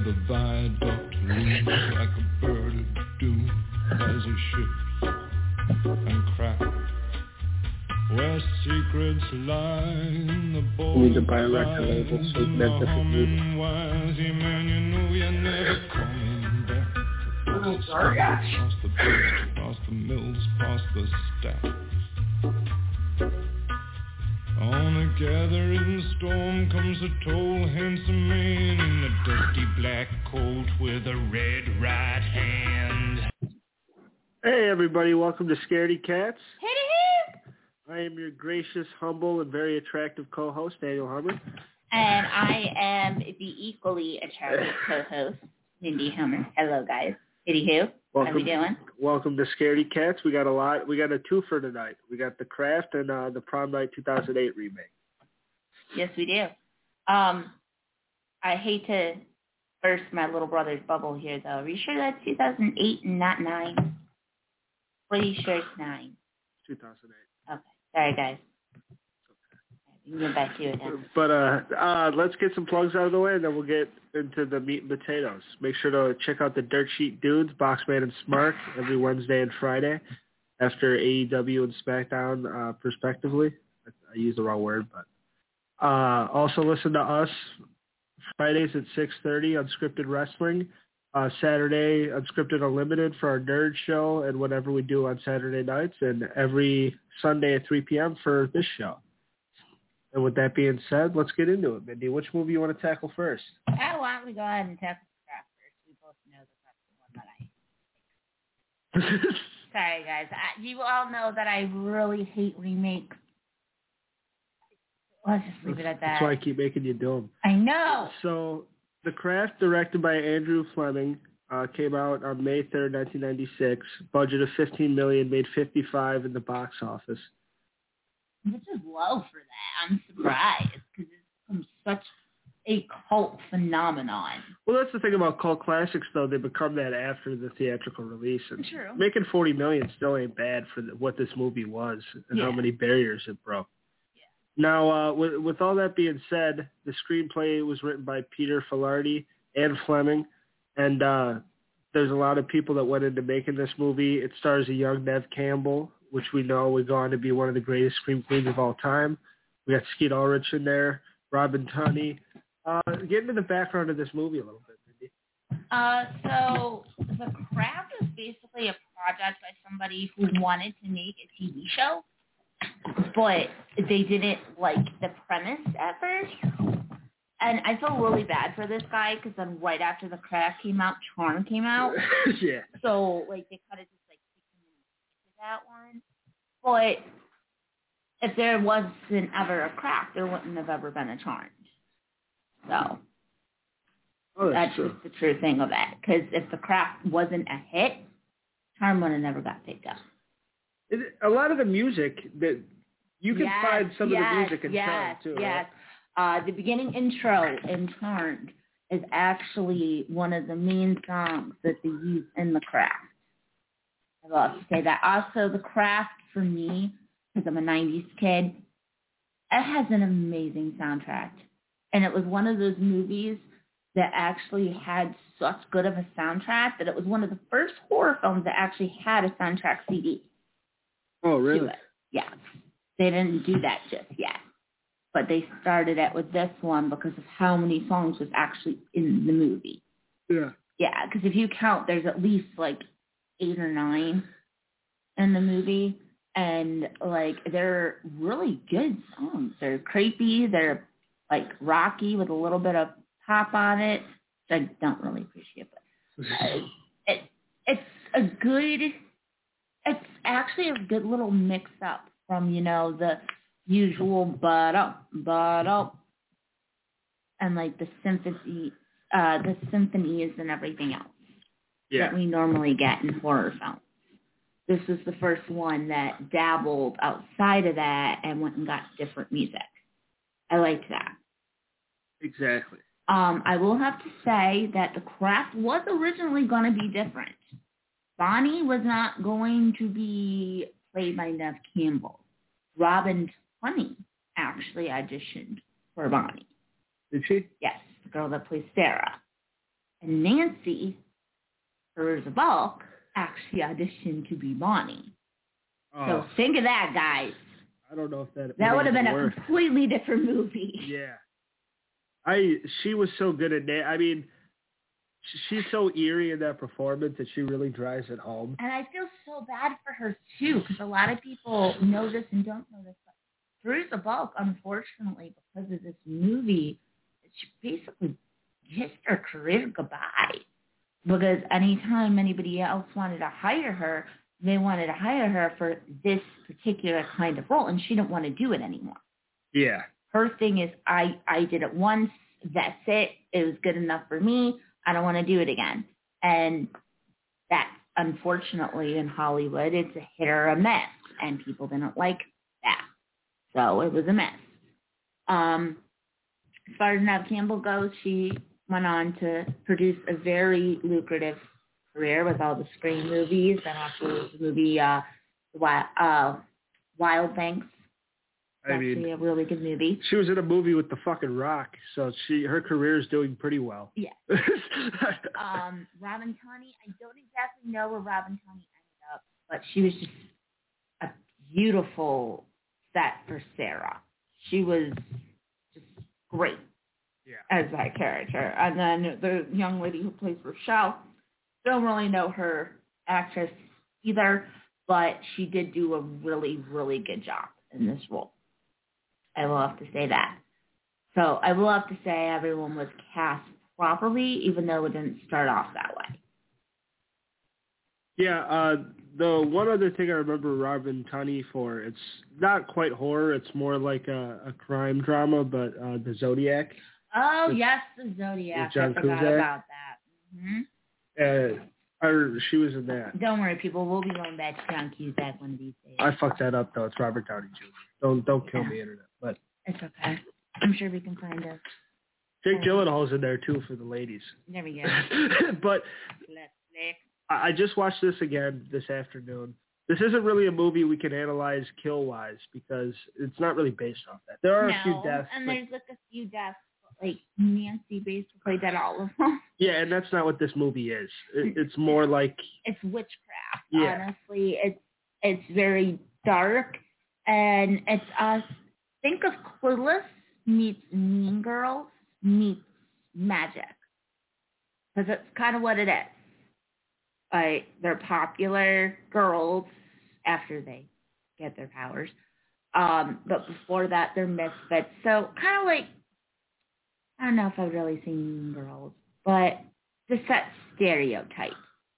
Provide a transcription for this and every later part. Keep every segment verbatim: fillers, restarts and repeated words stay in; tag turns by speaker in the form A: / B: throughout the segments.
A: the viaduct looms like a bird of doom as he shifts and cracks. Where secrets lie in the bowl
B: need to buy a record label so you can have different music.
A: Man, you know you're never coming back.
B: Oh, sorry, gosh.
A: Past the bridge, past the mills, past the stacks. On a gathering storm comes a tall, handsome man in a dusty black coat with a red right hand.
B: Hey, everybody. Welcome to Scaredy Cats.
C: Hey,
B: I am your gracious, humble, and very attractive co-host, Daniel Hummer.
C: and I am the equally attractive co-host, Mindy Hummer. Hello, guys. Kitty who?
B: Welcome,
C: How we doing?
B: Welcome to Scaredy Cats. We got a lot. We got a twofer tonight. We got The Craft and uh, the Prom Night two thousand eight remake.
C: Yes, we do. Um, I hate to burst my little brother's bubble here, though. Are you sure that's two thousand eight and not nine? Pretty sure it's nine.
B: two thousand eight.
C: Okay. Sorry, guys. We can get back to it now.
B: But uh, uh, let's get some plugs out of the way, and then we'll get into the meat and potatoes. Make sure to check out the Dirt Sheet Dudes, Boxman and Smart, every Wednesday and Friday after A E W and SmackDown, uh, respectively. I used the wrong word, but uh, also listen to us Fridays at six thirty, Unscripted Wrestling. Uh, Saturday, Unscripted Unlimited for our nerd show and whatever we do on Saturday nights, and every Sunday at three p.m. for this show. And with that being said, let's get into it, Mindy. Which movie you want to tackle first?
C: Uh, why don't we go ahead and tackle the Craft first? We both know that that's the one that I... Sorry, guys. I, you all know that I really hate remakes. Let's just leave it at that.
B: That's why I keep making you do them.
C: I know.
B: So, The Craft, directed by Andrew Fleming, uh, came out on May third, nineteen ninety-six. Budget of fifteen million dollars, made fifty-five in the box office.
C: Which is low for that. I'm surprised because it's become such a cult phenomenon.
B: Well, that's the thing about cult classics, though. They become that after the theatrical release. And
C: True.
B: Making forty million dollars still ain't bad for the, what this movie was and
C: yeah.
B: how many barriers it broke.
C: Yeah.
B: Now, uh, with, with all that being said, the screenplay was written by Peter Filardi and Fleming, and uh, there's a lot of people that went into making this movie. It stars a young Nev Campbell, which we know would go on to be one of the greatest scream queens of all time. We got Skeet Ulrich in there, Robin Tunney. Uh, get into the background of this movie a little bit, Mindy.
C: Uh, so The Craft was basically a project by somebody who wanted to make a T V show, but they didn't like the premise at first. And I feel really bad for this guy because then right after The Craft came out, Charm came out.
B: Yeah.
C: So, like, they kind of just, like, that one. But if there wasn't ever a Craft, there wouldn't have ever been a Charmed. So
B: oh, that's,
C: that's
B: true.
C: just the true thing of it. Because if the Craft wasn't a hit, Charmed would have never got picked up.
B: It, a lot of the music that you can
C: yes,
B: find some
C: yes,
B: of the music in
C: yes,
B: Charmed too.
C: Yes.
B: Right?
C: Uh, the beginning intro in Charmed is actually one of the main songs that they use in The Craft. I love to say that. Also, The Craft, for me, because I'm a nineties kid, it has an amazing soundtrack. And it was one of those movies that actually had such good of a soundtrack that it was one of the first horror films that actually had a soundtrack C D.
B: Oh, really?
C: Yeah. They didn't do that just yet. But they started it with this one because of how many songs was actually in the movie.
B: Yeah.
C: Yeah, because if you count, there's at least, like, eight or nine in the movie. And, like, they're really good songs. They're creepy. They're, like, rocky with a little bit of pop on it, which I don't really appreciate. But uh, it, it's a good, it's actually a good little mix-up from, you know, the usual but-up, but-up, and, like, the symphony, uh, the symphonies and everything else
B: yeah.
C: that we normally get in horror films. This was the first one that dabbled outside of that and went and got different music. I liked that.
B: Exactly.
C: Um, I will have to say that The Craft was originally going to be different. Bonnie was not going to be played by Nev Campbell. Robin Tunney actually auditioned for Bonnie.
B: Did she?
C: Yes, the girl that plays Sarah. And Nancy, Peruzza Balk, actually auditioned to be Bonnie.
B: Oh,
C: so think of that, guys.
B: I don't know if that
C: that would have been
B: work.
C: a completely different movie.
B: Yeah, I she was so good at that. I mean, she's so eerie in that performance that she really drives it home.
C: And I feel so bad for her too, because a lot of people know this and don't know this. But Peruzza Balk, unfortunately, because of this movie, she basically kissed her career goodbye. Because anytime anybody else wanted to hire her, they wanted to hire her for this particular kind of role, and she didn't want to do it anymore.
B: Yeah.
C: Her thing is, I, I did it once, that's it, it was good enough for me, I don't want to do it again. And that, unfortunately, in Hollywood, it's a hit or a miss, and people didn't like that. So it was a miss. Um, as far as Neve Campbell goes, she went on to produce a very lucrative career with all the Scream movies and also the movie uh, uh, Wild Things. It's
B: I mean,
C: actually a really good movie.
B: She was in a movie with The fucking Rock, so she her career is doing pretty well.
C: Yeah. um, Robin Tunney, I don't exactly know where Robin Tunney ended up, but she was just a beautiful set for Sarah. She was just great.
B: Yeah.
C: As that character. And then the young lady who plays Rochelle, don't really know her actress either, but she did do a really, really good job in this role. I will have to say that. So I will have to say everyone was cast properly, even though it didn't start off that way.
B: Yeah, uh, the one other thing I remember Robin Tunney for, it's not quite horror, it's more like a, a crime drama, but uh, The Zodiac.
C: Oh,
B: with,
C: yes, The Zodiac.
B: John
C: I forgot
B: Cusack.
C: about that. Mm-hmm.
B: Uh, or she was in that.
C: Don't worry, people. We'll be going back to John Cusack one of these days.
B: I fucked that up, though. It's Robert Downey Junior Don't don't kill
C: yeah.
B: me, Internet. But
C: it's okay. I'm sure we can find a...
B: Jake Gyllenhaal's in there, too, for the ladies.
C: There we go.
B: But I just watched this again this afternoon. This isn't really a movie we can analyze kill-wise because it's not really based off that. There are
C: no,
B: a few deaths.
C: and
B: but,
C: there's like a few deaths. Like Nancy basically did all of them.
B: Yeah, and that's not what this movie is. It, it's more like...
C: It's witchcraft,
B: yeah.
C: honestly. It's, it's very dark, and it's us... Think of Clueless meets Mean Girls meets magic. Because that's kind of what it is. Like, they're popular girls after they get their powers. Um, but before that, they're misfits. So kind of like, I don't know if I've really seen Mean Girls, but just that stereotype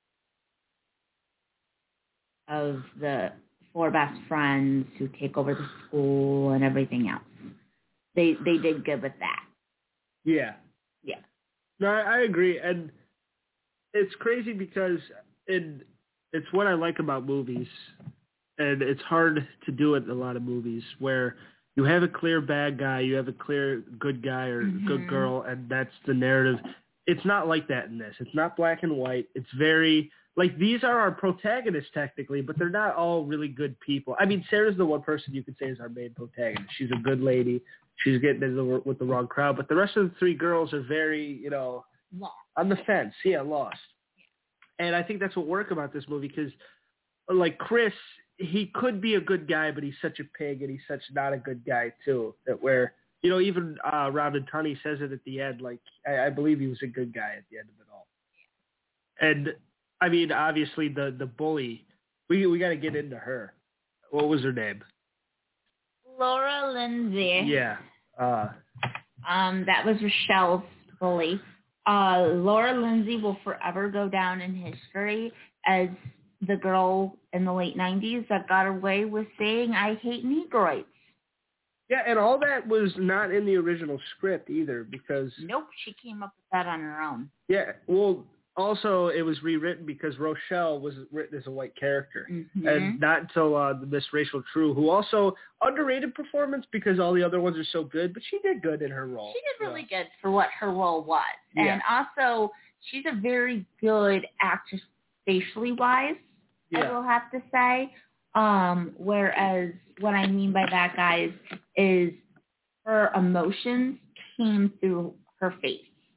C: of the four best friends who take over the school and everything else. They they did good with that.
B: Yeah.
C: Yeah.
B: No, I, I agree. And it's crazy because it, it's what I like about movies. And it's hard to do it in a lot of movies where you have a clear bad guy, you have a clear good guy or
C: mm-hmm.
B: good girl, and that's the narrative. It's not like that in this. It's not black and white. It's very... Like, these are our protagonists, technically, but they're not all really good people. I mean, Sarah's the one person you could say is our main protagonist. She's a good lady. She's getting into the, with the wrong crowd. But the rest of the three girls are very, you know,
C: lost.
B: On the fence. Yeah, lost.
C: Yeah.
B: And I think that's what worked about this movie because, like, Chris, he could be a good guy, but he's such a pig, and he's such not a good guy, too, that where, you know, even uh, Robin Tunney says it at the end, like, I, I believe he was a good guy at the end of it all. Yeah. And... I mean, obviously, the, the bully, we we got to get into her. What was her name?
C: Laura Lindsay.
B: Yeah. Uh,
C: um, that was Rochelle's bully. Uh, Laura Lindsay will forever go down in history as the girl in the late nineties that got away with saying, I hate Negroids.
B: Yeah, and all that was not in the original script either because...
C: Nope, she came up with that on her own.
B: Yeah, well... Also, it was rewritten because Rochelle was written as a white character.
C: Mm-hmm.
B: And not until uh, Miss Rachel True, who also underrated performance because all the other ones are so good, but she did good in her role.
C: She did really so. good for what her role was.
B: Yeah.
C: And also, she's a very good actress facially wise,
B: yeah.
C: I will have to say. Um, whereas what I mean by that, guys, is her emotions came through her face.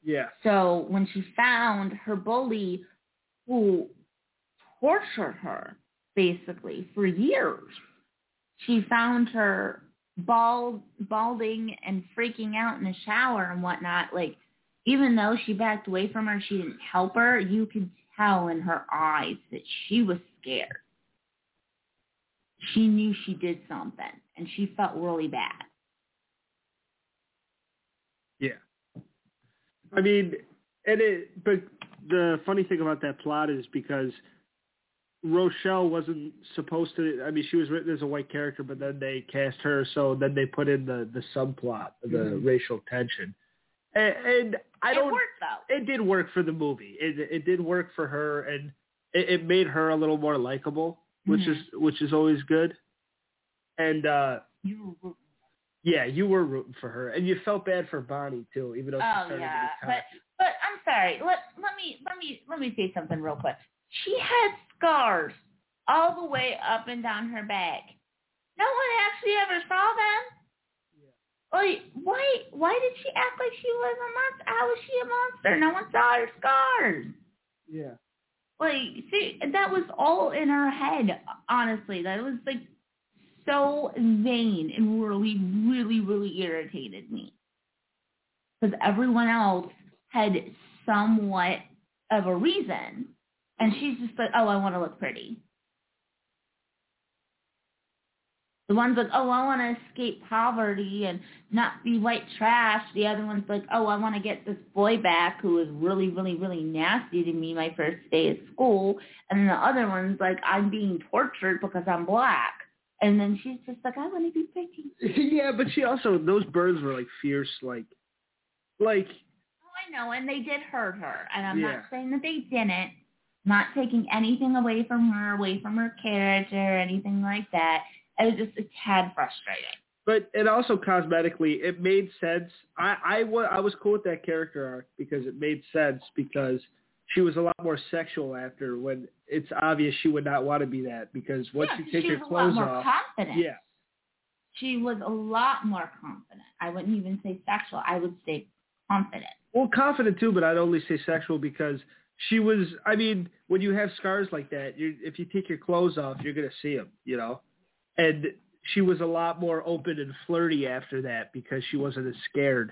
B: Yeah.
C: So when she found her bully who tortured her, basically, for years, she found her bald, balding and freaking out in the shower and whatnot. Like, even though she backed away from her, she didn't help her, you could tell in her eyes that she was scared. She knew she did something, and she felt really bad.
B: Yeah. I mean, and it, but the funny thing about that plot is because Rochelle wasn't supposed to, I mean, she was written as a white character, but then they cast her, so then they put in the, the subplot, the mm-hmm. racial tension. And, and I don't,
C: it worked, though.
B: It did work for the movie. It, it did work for her, and it, it made her a little more likable, which mm-hmm. is which is always good. And, uh,
C: you were
B: yeah, you were rooting for her, and you felt bad for Bonnie too, even though she
C: oh,
B: started
C: yeah.
B: to be
C: but but I'm sorry. Let let me let me let me say something real quick. She had scars all the way up and down her back. No one actually ever saw them. Yeah. Like, why why did she act like she was a monster? How was she a monster? No one saw her scars.
B: Yeah.
C: Like, see, that was all in her head. Honestly, that was like so vain and really, really, really irritated me. Because everyone else had somewhat of a reason. And she's just like, oh, I want to look pretty. The one's like, oh, I want to escape poverty and not be white trash. The other one's like, oh, I want to get this boy back who was really, really, really nasty to me my first day at school. And then the other one's like, I'm being tortured because I'm black. And then she's just like, I want to be pretty.
B: Yeah, but she also, those birds were like fierce, like, like.
C: Oh, I know, and they did hurt her. And I'm
B: yeah.
C: not saying that they didn't. Not taking anything away from her, away from her character or anything like that. It was just a tad frustrating.
B: But it also cosmetically, it made sense. I, I, w- I was cool with that character arc because it made sense because she was a lot more sexual after when it's obvious she would not want to be that because once
C: yeah,
B: you take your
C: clothes off.
B: She was
C: a lot more
B: off,
C: confident.
B: Yeah.
C: She was a lot more confident. I wouldn't even say sexual. I would say confident.
B: Well, confident too, but I'd only say sexual because she was, I mean, when you have scars like that, you if you take your clothes off, you're going to see them, you know? And she was a lot more open and flirty after that because she wasn't as scared.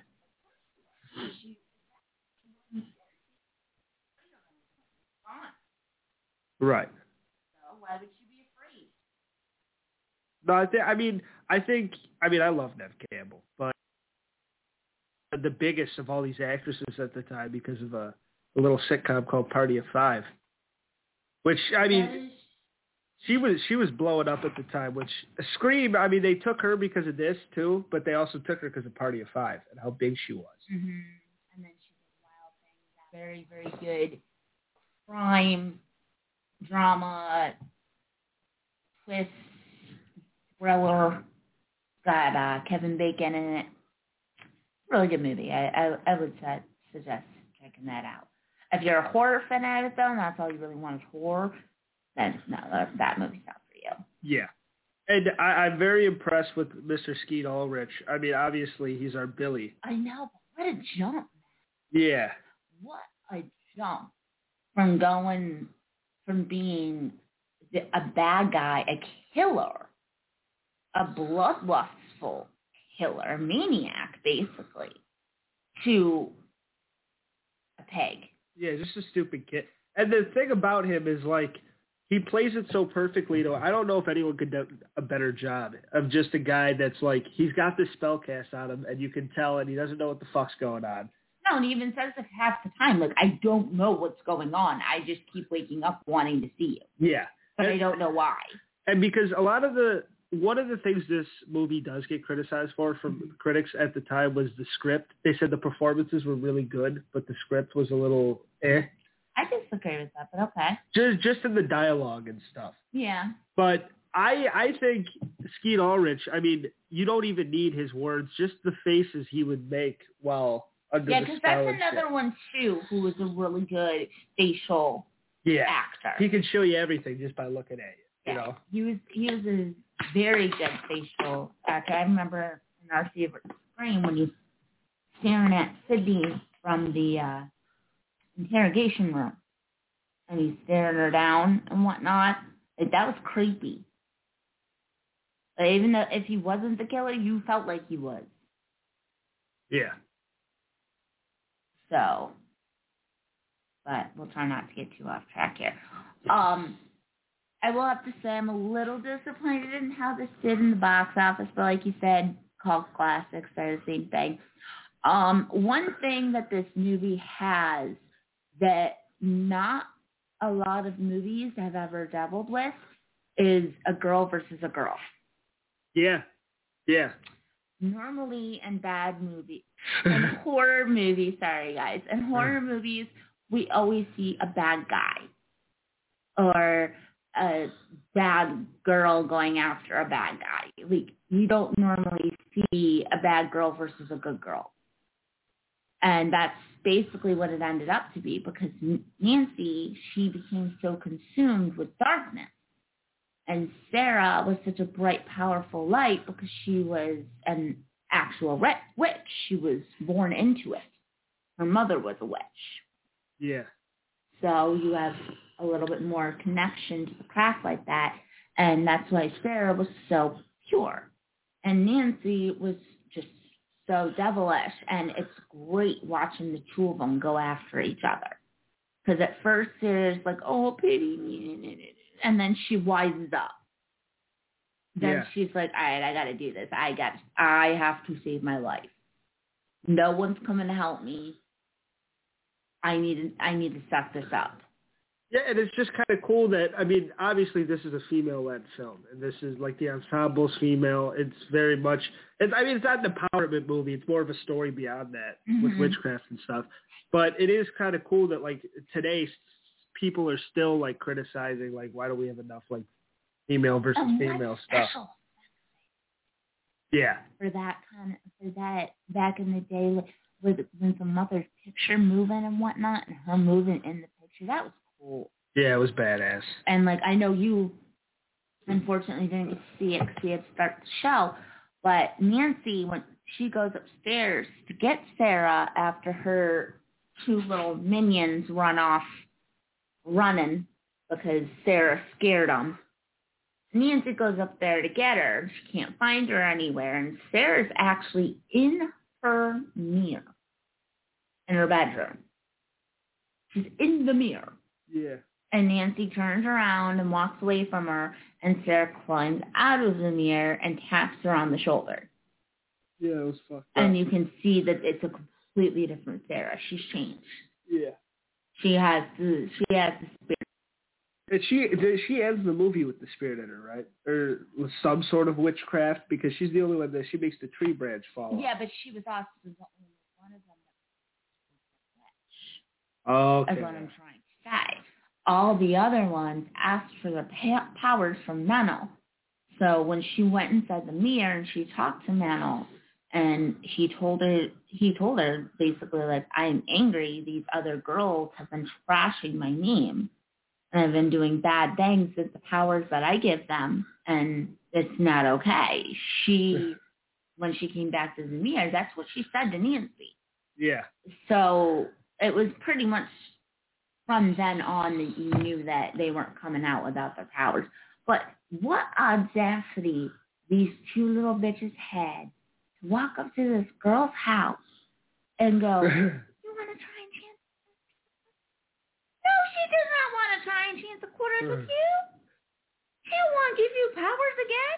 B: Right.
C: So why would she be afraid?
B: No, I, th- I mean, I think, I mean, I love Neve Campbell, but the biggest of all these actresses at the time because of a, a little sitcom called Party of Five, which, I mean, she was she was blowing up at the time, which Scream, I mean, they took her because of this, too, but they also took her because of Party of Five and how big she was.
C: Mm-hmm. And then she did Wild Things, very, very good crime, drama, twist, thriller, got uh, Kevin Bacon in it. Really good movie. I, I, I would say, suggest checking that out. If you're a horror fan at it, though, and that's all you really want is horror, then no, that, that movie's not for you.
B: Yeah. And I, I'm very impressed with Mister Skeet Ulrich. I mean, obviously, he's our Billy.
C: I know, but what a jump.
B: Yeah.
C: What a jump from going from being a bad guy, a killer, a bloodlustful killer, a maniac, basically, to a peg.
B: Yeah, just a stupid kid. And the thing about him is, like, he plays it so perfectly, though. I don't know if anyone could do a better job of just a guy that's, like, he's got this spell cast on him, and you can tell, and he doesn't know what the fuck's going on.
C: No, and he even says it half the time, like, I don't know what's going on. I just keep waking up wanting to see you.
B: Yeah.
C: But
B: and,
C: I don't know why.
B: And because a lot of the, one of the things this movie does get criticized for from mm-hmm. critics at the time was the script. They said the performances were really good, but the script was a little eh.
C: I disagree with that, but okay.
B: Just just in the dialogue and stuff.
C: Yeah.
B: But I I think Skeet Ulrich, I mean, you don't even need his words, just the faces he would make while under
C: yeah,
B: the
C: because
B: spell.
C: that's
B: Yeah, because
C: another one, too, who was a really good facial
B: yeah.
C: actor.
B: He can show you everything just by looking at you, you
C: yeah.
B: know?
C: He was, he was a very good facial actor. I remember in our favorite Scream when he's staring at Sydney from the uh, interrogation room, and he's staring her down and whatnot. Like, that was creepy. Like, even though if he wasn't the killer, you felt like he was.
B: Yeah.
C: So, but we'll try not to get too off track here. Um, I will have to say I'm a little disappointed in how this did in the box office, but like you said, cult classics are the same thing. Um, one thing that this movie has that not a lot of movies have ever dabbled with is a girl versus a girl.
B: Yeah. Yeah.
C: Normally in bad movies, in horror movies, sorry guys, in horror movies, we always see a bad guy or a bad girl going after a bad guy. Like, you don't normally see a bad girl versus a good girl. And that's basically what it ended up to be, because Nancy, she became so consumed with darkness. And Sarah was such a bright, powerful light because she was an actual witch. She was born into it. Her mother was a witch.
B: Yeah.
C: So you have a little bit more connection to the craft like that. And that's why Sarah was so pure. And Nancy was just so devilish. And it's great watching the two of them go after each other. Because at first there's like, oh, pity me. And then she wises up. Then
B: yeah.
C: she's like, all right, I got to do this. I got, I have to save my life. No one's coming to help me. I need to, I need to suck this up.
B: Yeah, and it's just kind of cool that, I mean, obviously this is a female-led film, and this is like the ensemble's female. It's very much, it's, I mean, it's not an empowerment movie. It's more of a story beyond that mm-hmm. with witchcraft and stuff. But it is kind of cool that, like, today people are still, like, criticizing, like, why don't we have enough, like, female versus
C: oh,
B: female stuff.
C: Special.
B: Yeah.
C: For that kind of, for that, back in the day, with when the mother's picture moving and whatnot, and her moving in the picture, that was cool.
B: Yeah, it was badass.
C: And, like, I know you, unfortunately, didn't get to see it because we had to start the show, but Nancy, when she goes upstairs to get Sarah after her two little minions run off running because Sarah scared them, Nancy goes up there to get her. She can't find her anywhere, and Sarah's actually in her mirror in her bedroom. She's in the mirror.
B: Yeah.
C: And Nancy turns around and walks away from her, and Sarah climbs out of the mirror and taps her on the shoulder.
B: Yeah, it was fucked up.
C: And you can see that it's a completely different Sarah. She's changed.
B: Yeah.
C: She has the she has the spirit.
B: And she she ends the movie with the spirit in her, right? Or with some sort of witchcraft, because she's the only one that she makes the tree branch fall off.
C: Yeah, but she was also the only one of them that was a witch.
B: Oh, okay.
C: That's what I'm trying to say. All the other ones asked for their pa- powers from Menel. So when she went inside the mirror and she talked to Menel, and he told her, he told her basically, like, I am angry. These other girls have been trashing my name. And I've been doing bad things with the powers that I give them, and it's not okay. She, when she came back to the mirror, that's what she said to Nancy.
B: Yeah.
C: So it was pretty much from then on that you knew that they weren't coming out without their powers. But what audacity these two little bitches had to walk up to this girl's house and go, you want to try and chance? No, she does not want to try and chance the quarters with you. She don't want to give you powers again.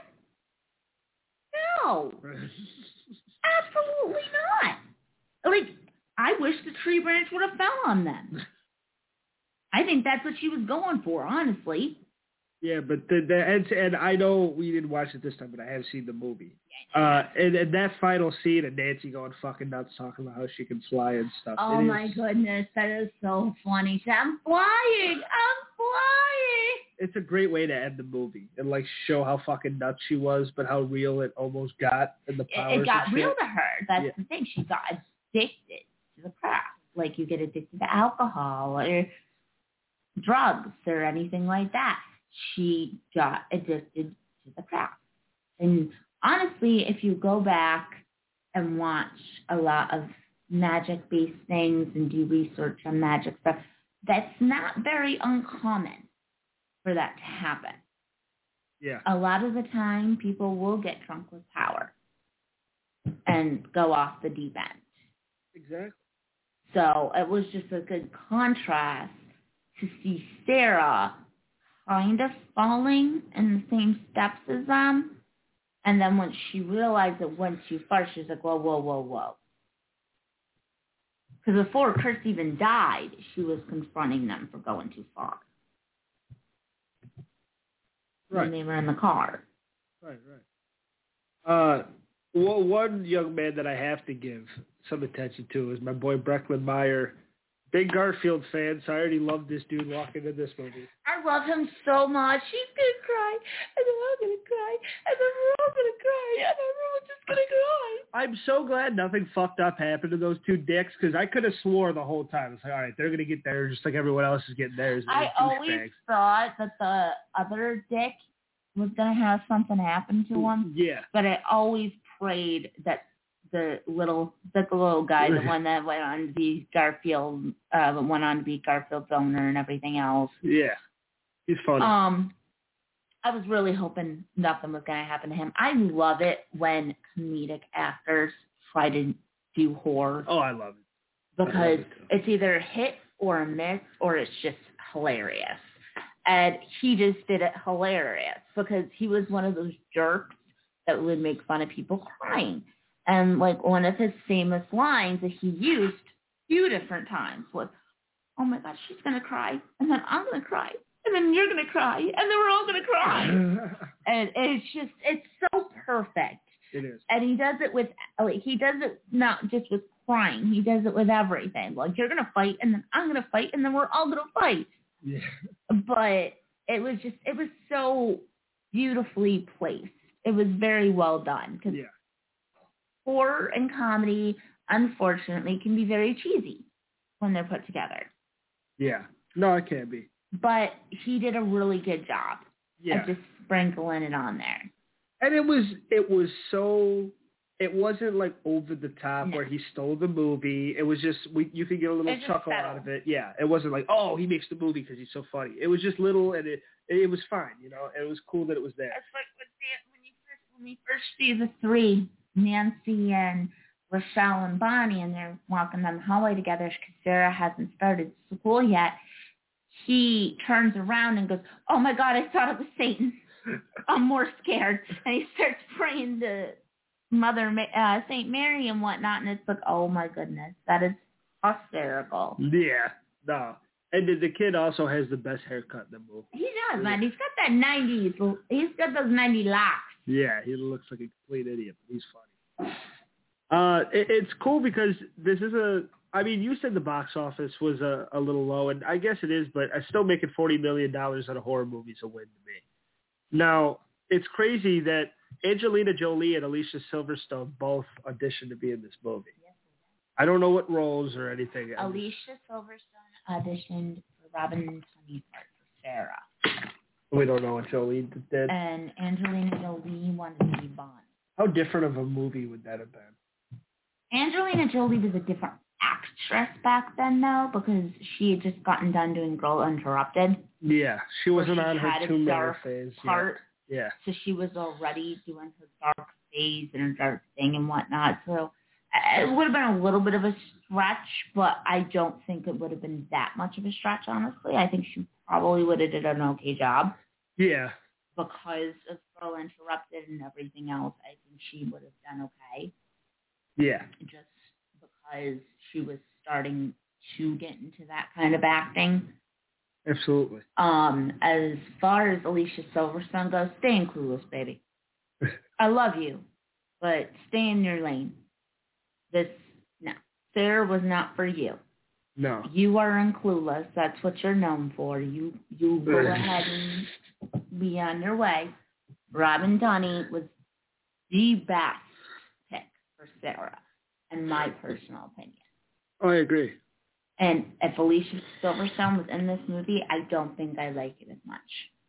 C: No. Absolutely not. Like, I wish the tree branch would have fell on them. I think that's what she was going for, honestly.
B: Yeah, but the, the and, and I know we didn't watch it this time, but I have seen the movie. Uh, and, and that final scene of Nancy going fucking nuts, talking about how she can fly and stuff.
C: Oh,
B: it
C: my
B: is,
C: goodness. That is so funny. She said, I'm flying. I'm flying.
B: It's a great way to end the movie and, like, show how fucking nuts she was, but how real it almost got and the powers.
C: It, it got
B: and
C: real
B: shit.
C: to her. That's
B: yeah.
C: the thing. She got addicted to the craft. Like, you get addicted to alcohol or drugs or anything like that. She got addicted to the craft. And honestly, if you go back and watch a lot of magic-based things and do research on magic stuff, that's not very uncommon for that to happen.
B: Yeah.
C: A lot of the time, people will get drunk with power and go off the deep end.
B: Exactly.
C: So it was just a good contrast to see Sarah kind of falling in the same steps as them. And then when she realized it went too far, she was like, whoa, whoa, whoa, whoa. Because before Chris even died, she was confronting them for going too far.
B: Right.
C: When they were in the car.
B: Right, right. Uh, well, one young man that I have to give some attention to is my boy Brecklin Meyer. Big Garfield fan, so I already love this dude walking in this movie.
C: I love him so much. He's going to cry, and then I'm going to cry, and then we're all going to cry, and everyone's just going to cry.
B: I'm so glad nothing fucked up happened to those two dicks, because I could have swore the whole time. It's like, all right, they're going to get theirs just like everyone else is getting theirs.
C: I always thought that the other dick was going to have something happen to him.
B: Yeah.
C: But I always prayed that the little, the little guy, the one that went on to be Garfield, uh, went on to be Garfield's owner and everything else.
B: Yeah. He's funny.
C: Um, I was really hoping nothing was going to happen to him. I love it when comedic actors try to do horror.
B: Oh, I love it.
C: Because
B: love it
C: it's either a hit or a miss, or it's just hilarious. And he just did it hilarious because he was one of those jerks that would make fun of people crying. And like one of his famous lines that he used a few different times was, oh my God, she's going to cry. And then I'm going to cry. And then you're going to cry. And then we're all going to cry. And it's just, it's so perfect.
B: It is.
C: And he does it with, like, he does it not just with crying. He does it with everything. Like, you're going to fight, and then I'm going to fight, and then we're all going to fight.
B: Yeah.
C: But it was just, it was so beautifully placed. It was very well done. Because
B: yeah.
C: horror and comedy, unfortunately, can be very cheesy when they're put together.
B: Yeah. No, it can't be.
C: But he did a really good job
B: yeah.
C: of just sprinkling it on there.
B: And it was, it was so, it wasn't like over the top
C: no.
B: where he stole the movie. It was just, we, you could get a little chuckle out of it. Yeah. It wasn't like, oh, he makes the movie because he's so funny. It was just little, and it, it was fine, you know. It was cool that it was there.
C: It's like when, you first, when we first see the three, Nancy and Rochelle and Bonnie, and they're walking down the hallway together because Sarah hasn't started school yet. He turns around and goes, oh, my God, I thought it was Satan. I'm more scared. And he starts praying to Mother uh, Saint Mary and whatnot, and it's like, oh, my goodness, that is hysterical.
B: Yeah, no. And the, the kid also has the best haircut in the movie.
C: He does, man. He's got that nineties. He's got those ninety locks.
B: Yeah, he looks like a complete idiot, but he's funny. Uh, it, it's cool because this is a, I mean, you said the box office was a, a little low, and I guess it is, but I still making forty million dollars on a horror movie is a win to me. Now, it's crazy that Angelina Jolie and Alicia Silverstone both auditioned to be in this movie. Yes, I don't know what roles or anything.
C: Alicia Silverstone auditioned for Robin and Tony's part for Sarah.
B: We don't know what Jolie did.
C: And Angelina Jolie wanted to be Bond.
B: How different of a movie would that have been?
C: Angelina Jolie was a different actress back then, though, because she had just gotten done doing Girl Interrupted.
B: Yeah, she wasn't
C: she
B: on her two minute phase.
C: Part,
B: yeah.
C: So she was already doing her dark phase and her dark thing and whatnot. So it would have been a little bit of a stretch, but I don't think it would have been that much of a stretch, honestly. I think she probably would have did an okay job.
B: Yeah.
C: Because of Girl Interrupted and everything else, I think she would have done okay.
B: Yeah.
C: Just because she was starting to get into that kind of acting.
B: Absolutely.
C: Um, as far as Alicia Silverstone goes, stay in Clueless, baby. I love you, but stay in your lane. This, no. Sarah was not for you.
B: No.
C: You are in Clueless. That's what you're known for. You you go ahead and be on your way. Robin Tunney was the best pick for Sarah, in my personal opinion.
B: Oh, I agree.
C: And if Alicia Silverstone was in this movie, I don't think I like it as much.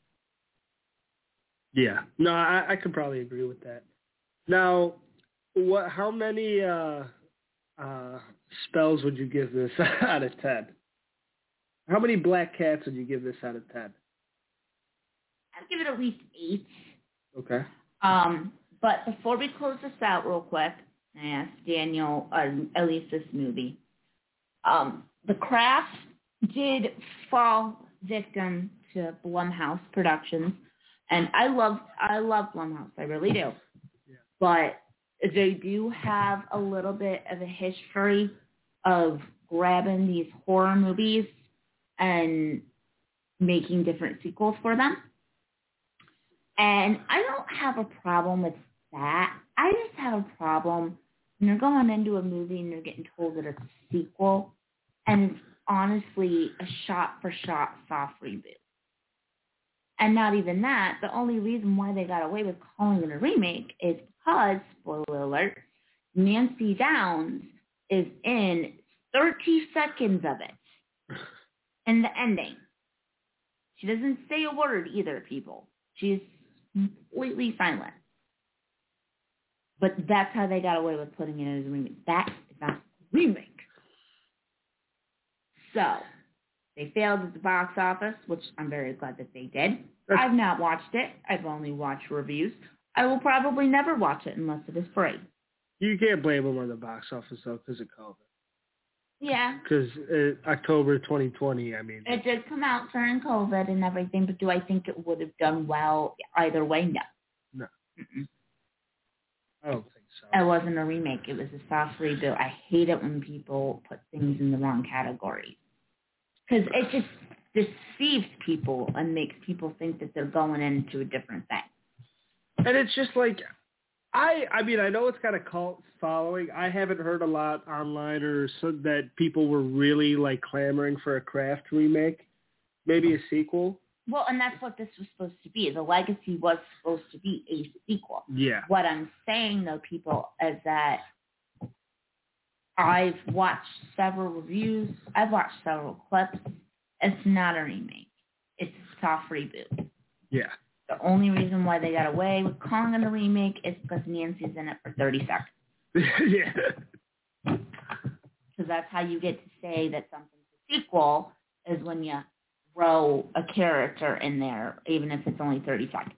B: Yeah. No, I, I could probably agree with that. Now, what? How many uh, uh, spells would you give this out of ten? How many black cats would you give this out of ten?
C: I'd give it at least eight.
B: Okay.
C: Um, but before we close this out real quick, I asked Daniel, or at least this movie, um, The Craft did fall victim to Blumhouse Productions, and I love I love Blumhouse, I really do.
B: Yeah.
C: But they do have a little bit of a history of grabbing these horror movies and making different sequels for them. And I don't have a problem with that. I just have a problem when you're going into a movie and you're getting told that it's a sequel, and it's honestly a shot-for-shot soft reboot. And not even that, the only reason why they got away with calling it a remake is because, spoiler alert, Nancy Downs is in thirty seconds of it in the ending. She doesn't say a word either, people. She's completely silent. But that's how they got away with putting it as a remake. That is not a remake. So, they failed at the box office, which I'm very glad that they did.
B: That's-
C: I've not watched it. I've only watched reviews. I will probably never watch it unless it is free.
B: You can't blame them on the box office, though, because of COVID.
C: Yeah.
B: Because uh, October twenty twenty, I mean.
C: It did come out during COVID and everything, but do I think it would have done well either way? No.
B: No.
C: Mm-mm.
B: I don't think so.
C: It wasn't a remake. It was a soft reboot. I hate it when people put things in the wrong category. Because it just deceives people and makes people think that they're going into a different thing.
B: And it's just like, I I mean, I know it's got a cult following. I haven't heard a lot online or so that people were really, like, clamoring for a Craft remake. Maybe a sequel.
C: Well, and that's what this was supposed to be. The Legacy was supposed to be a sequel.
B: Yeah.
C: What I'm saying, though, people, is that I've watched several reviews. I've watched several clips. It's not a remake. It's a soft reboot.
B: Yeah.
C: The only reason why they got away with calling it a remake is because Nancy's in it for thirty seconds.
B: Yeah.
C: Because that's how you get to say that something's a sequel, is when you throw a character in there, even if it's only thirty seconds.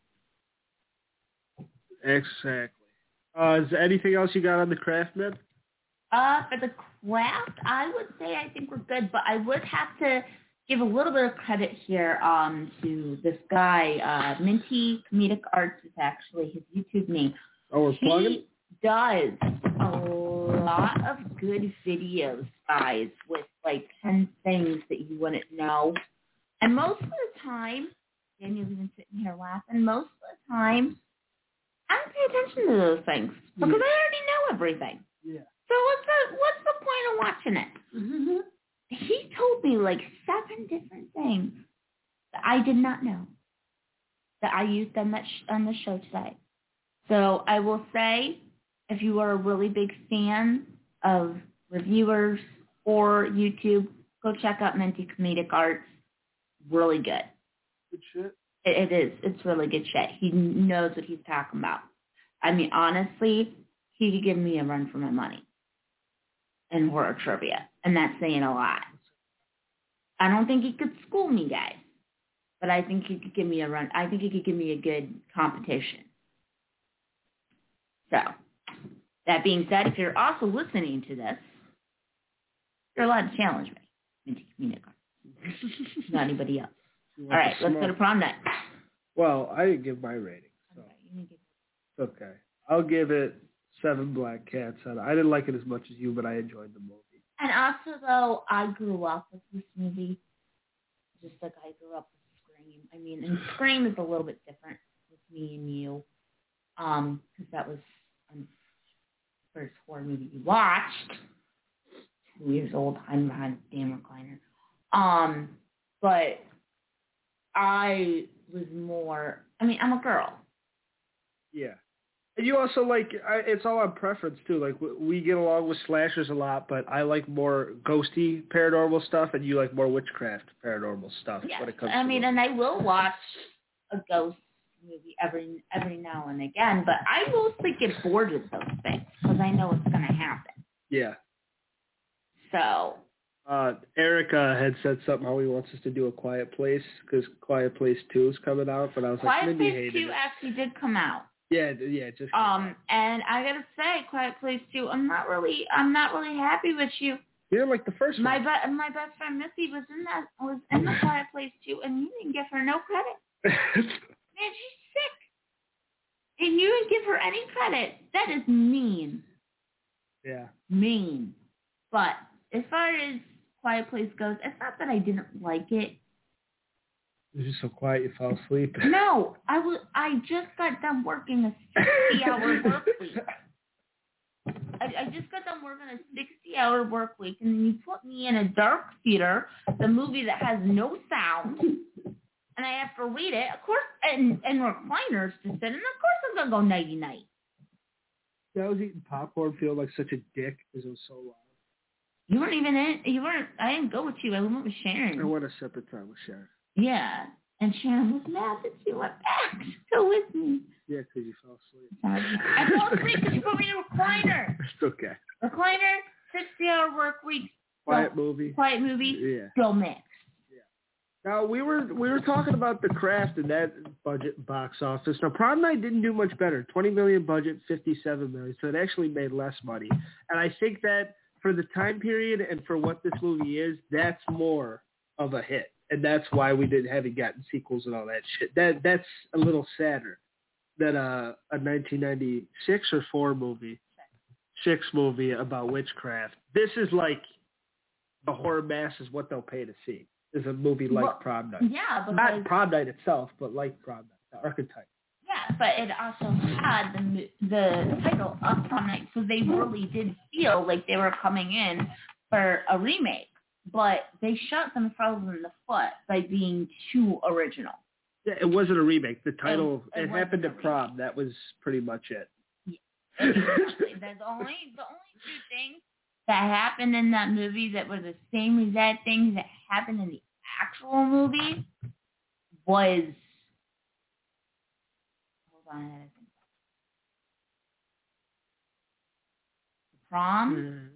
B: Exactly. Uh, is there anything else you got on the Craft, man?
C: Uh, for the Craft, I would say I think we're good, but I would have to give a little bit of credit here um, to this guy. Uh, Minty Comedic Arts is actually his YouTube name.
B: Oh, we're
C: he
B: plugging?
C: does a lot of good videos, guys, with like ten things that you wouldn't know. And most of the time, Daniel's even sitting here laughing, most of the time, I don't pay attention to those things because
B: Yeah.
C: I already know everything.
B: Yeah.
C: So what's the, what's the point of watching it? Mm-hmm. He told me like seven different things that I did not know that I used on, that sh- on the show today. So I will say, if you are a really big fan of reviewers or YouTube, go check out Minty Comedic Arts. Really good.
B: Good shit.
C: It, it is. It's really good shit. He knows what he's talking about. I mean, honestly, he could give me a run for my money in horror trivia, and that's saying a lot. I don't think he could school me, guys, but I think he could give me a run. I think he could give me a good competition. So, that being said, if you're also listening to this, you're allowed to challenge me. Minty Comedic Arts. Not anybody else. All right, let's go to prom night.
B: Well, I didn't give my rating, so
C: Okay, you need to-
B: it's okay. I'll give it seven black cats. I didn't like it as much as you, but I enjoyed the movie.
C: And also, though, I grew up with this movie, just like I grew up with Scream. I mean, and Scream is a little bit different with me and you, um, because that was um, the first horror movie you watched. Two years old, hiding behind a damn recliner. Um, but I was more, I mean, I'm a girl.
B: Yeah. And you also like, I, it's all on preference too. Like we, we get along with slashers a lot, but I like more ghosty paranormal stuff, and you like more witchcraft paranormal stuff.
C: Yes,
B: when it comes
C: I
B: to
C: mean,
B: movies.
C: and I will watch a ghost movie every every now and again, but I mostly get bored with those things because I know it's going to happen.
B: Yeah.
C: So.
B: Uh, Erica had said something how he wants us to do A Quiet Place because Quiet Place two is coming out, but I was
C: Quiet
B: like, Mindy
C: Place
B: hated
C: two
B: it.
C: actually did come out.
B: Yeah, yeah, it just came
C: Um,
B: out.
C: and I gotta say, Quiet Place two, I'm not really, I'm not really happy with you.
B: You didn't like the first
C: My
B: one.
C: be- my best friend Missy was in that, was in the Quiet Place two, and you didn't give her no credit. Man, she's sick, and you didn't give her any credit. That is mean.
B: Yeah.
C: Mean. But as far as Quiet Place goes, it's not that I didn't like it.
B: It was just so quiet you fell asleep.
C: No, I was. I just got done working a sixty-hour work week. I, I just got done working a sixty-hour work week, and then you put me in a dark theater, the movie that has no sound, and I have to read it, of course, and, and recliners to sit in. Of course, I'm gonna go nighty night.
B: I was eating popcorn, feeling like such a dick because it was so loud.
C: You weren't even in. You weren't. I didn't go with you. I went with Sharon.
B: I went a separate time with Sharon.
C: Yeah, and Sharon was mad that you went back to go with me.
B: Yeah, because you fell asleep.
C: Sorry. I fell asleep because you put me in a recliner.
B: It's okay.
C: Recliner, sixty-hour work week.
B: Quiet
C: so,
B: movie.
C: Quiet movie.
B: Yeah.
C: Go mix.
B: Now we were we were talking about The Craft and that budget box office. Now Prom Night didn't do much better. Twenty million budget, fifty-seven million. So it actually made less money. And I think that for the time period and for what this movie is, that's more of a hit. And that's why we didn't haven't gotten sequels and all that shit. That that's a little sadder than a a nineteen ninety-six or four movie, six movie about witchcraft. This is like the horror mass is what they'll pay to see. Is a movie like
C: well,
B: Prom Night.
C: Yeah, because,
B: not Prom Night itself, but like Prom Night, the archetype.
C: Yeah, but it also had the the title of Prom Night, so they really did feel like they were coming in for a remake. But they shot themselves in the foot by being too original.
B: Yeah, it wasn't a remake. The title
C: it, it,
B: it happened at prom. That was pretty much it.
C: Yeah, exactly. There's only the only two things that happened in that movie that were the same exact things that happened in the actual movie was hold on, I gotta think. The prom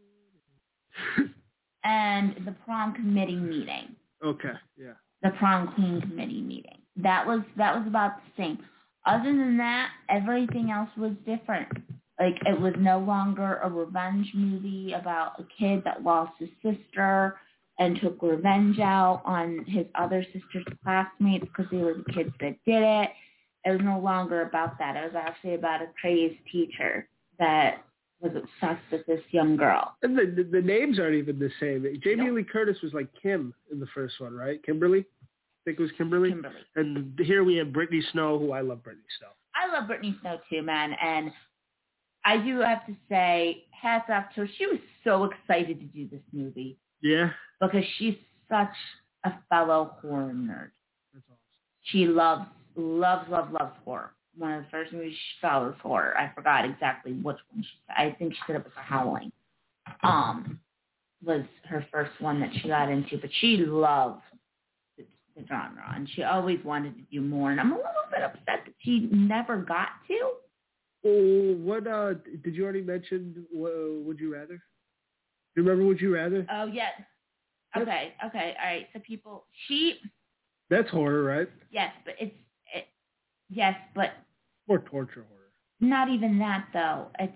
C: and the prom committee meeting.
B: Okay, yeah.
C: The prom queen committee meeting. That was that was about the same. Other than that, everything else was different. Like, it was no longer a revenge movie about a kid that lost his sister and took revenge out on his other sister's classmates because they were the kids that did it. It was no longer about that. It was actually about a crazed teacher that was obsessed with this young girl.
B: And the the, the names aren't even the same. Jamie
C: Nope.
B: Lee Curtis was like Kim in the first one, right? Kimberly? I think it was Kimberly.
C: Kimberly.
B: And here we have Brittany Snow, who I love Brittany Snow.
C: I love Brittany Snow too, man. And I do have to say, hats off to her. She was so excited to do this movie.
B: Yeah?
C: Because she's such a fellow horror nerd.
B: That's awesome.
C: She loves, loves, loves, loves horror. One of the first movies she saw was horror. I forgot exactly which one she saw. I think she said it was Howling. Um, was her first one that she got into. But she loved the, the genre, and she always wanted to do more. And I'm a little bit upset that she never got to.
B: Oh, what, uh, did you already mention uh, Would You Rather? Do you remember Would You Rather?
C: Oh, yes. Okay, okay, all right. So people, she,
B: That's horror, right?
C: yes, but it's, it, yes, but
B: Or torture horror.
C: not even that, though. It's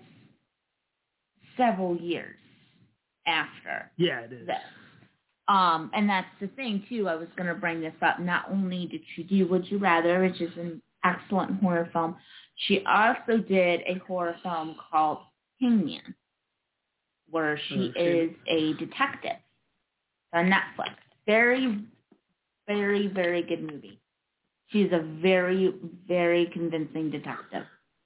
C: several years after
B: Yeah, it is.
C: this. Um, and that's the thing, too. I was going to bring this up. Not only did she do Would You Rather, which is an excellent horror film, she also did a horror film called Hangman, where she
B: Okay.
C: is a detective on Netflix. Very, very, very good movie. She's a very, very convincing detective.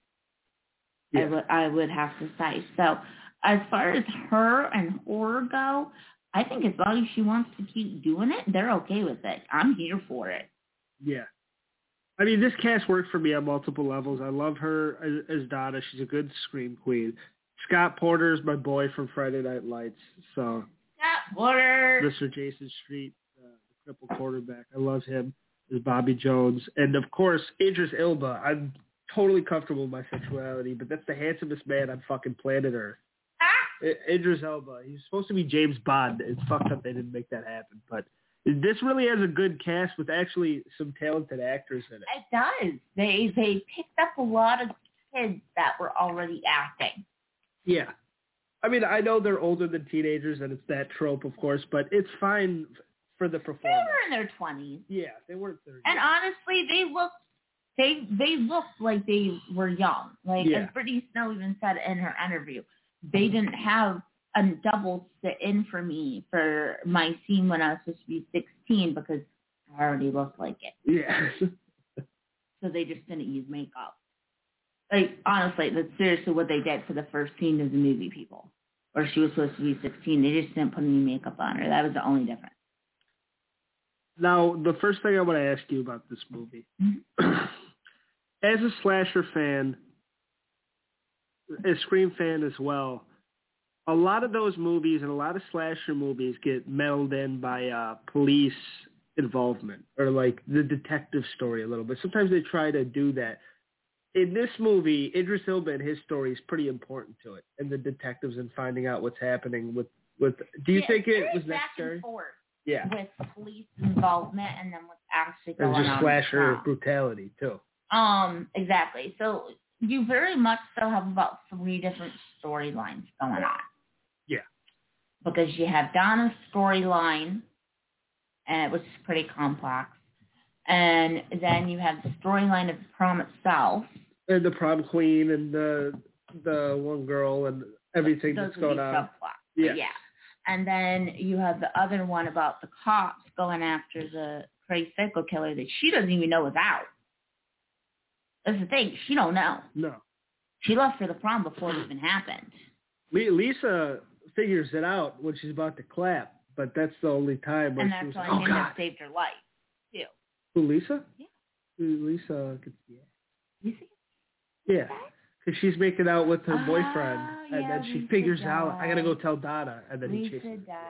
B: Yeah.
C: I would, I would have to say. So, as far as her and horror go, I think as long as she wants to keep doing it, they're okay with it. I'm here for it.
B: Yeah. I mean, this cast worked for me on multiple levels. I love her as, as Donna. She's a good scream queen. Scott Porter is my boy from Friday Night Lights. So,
C: Scott Porter.
B: Mister Jason Street, uh, the crippled quarterback. I love him as Bobby Jones. And, of course, Idris Elba. I'm totally comfortable with my sexuality, but that's the handsomest man on fucking planet Earth.
C: Ah,
B: I- Idris Elba. He's supposed to be James Bond. It's fucked up they didn't make that happen. But this really has a good cast with actually some talented actors in it.
C: It does. They they picked up a lot of kids that were already acting.
B: Yeah. I mean, I know they're older than teenagers, and it's that trope, of course, but it's fine for the
C: They
B: performance.
C: were in their twenties.
B: Yeah, they weren't thirty.
C: And honestly, they looked they they looked like they were young. Like
B: Yeah.
C: as Brittany Snow even said in her interview, they didn't have a double sit in for me for my scene when I was supposed to be sixteen because I already looked like it.
B: Yeah.
C: So they just didn't use makeup. Like honestly, that's seriously what they did for the first scene of the movie, people. Or she was supposed to be sixteen. They just didn't put any makeup on her. That was the only difference.
B: Now, the first thing I want to ask you about this movie, as a slasher fan, a Scream fan as well, a lot of those movies and a lot of slasher movies get meddled in by uh, police involvement or like the detective story a little bit. Sometimes they try to do that. In this movie, Idris Elba and his story is pretty important to it, and the detectives and finding out what's happening with, with do you
C: Yeah,
B: think it
C: very
B: was
C: back
B: necessary?
C: and forth
B: Yeah.
C: with police involvement and then what's actually
B: It
C: going
B: was just
C: on.
B: slasher
C: now.
B: brutality, too.
C: Um, exactly. So you very much still have about three different storylines going on.
B: Yeah.
C: Because you have Donna's storyline, and it was pretty complex. And then you have the storyline of the prom itself.
B: And the prom queen and the the one girl and everything
C: Those
B: that's
C: would
B: going
C: be
B: on.
C: subplots.
B: Yeah.
C: Yeah. And then you have the other one about the cops going after the crazy psycho killer that she doesn't even know is out. That's the thing. She don't know.
B: No.
C: She left for the prom before it even happened.
B: Le- Lisa figures it out when she's about to clap, but that's the only time where
C: And
B: she
C: that's
B: was
C: why
B: like, oh,
C: him
B: God.
C: that saved her life, too.
B: Who, Lisa?
C: Yeah.
B: Who, Lisa gets the ass.
C: You see?
B: Yeah. Because she's making out with her
C: Oh,
B: boyfriend, and
C: yeah,
B: then she
C: Lisa
B: figures out, I got to go
C: died.
B: tell Donna, and then he
C: Lisa
B: chases her.
C: dies.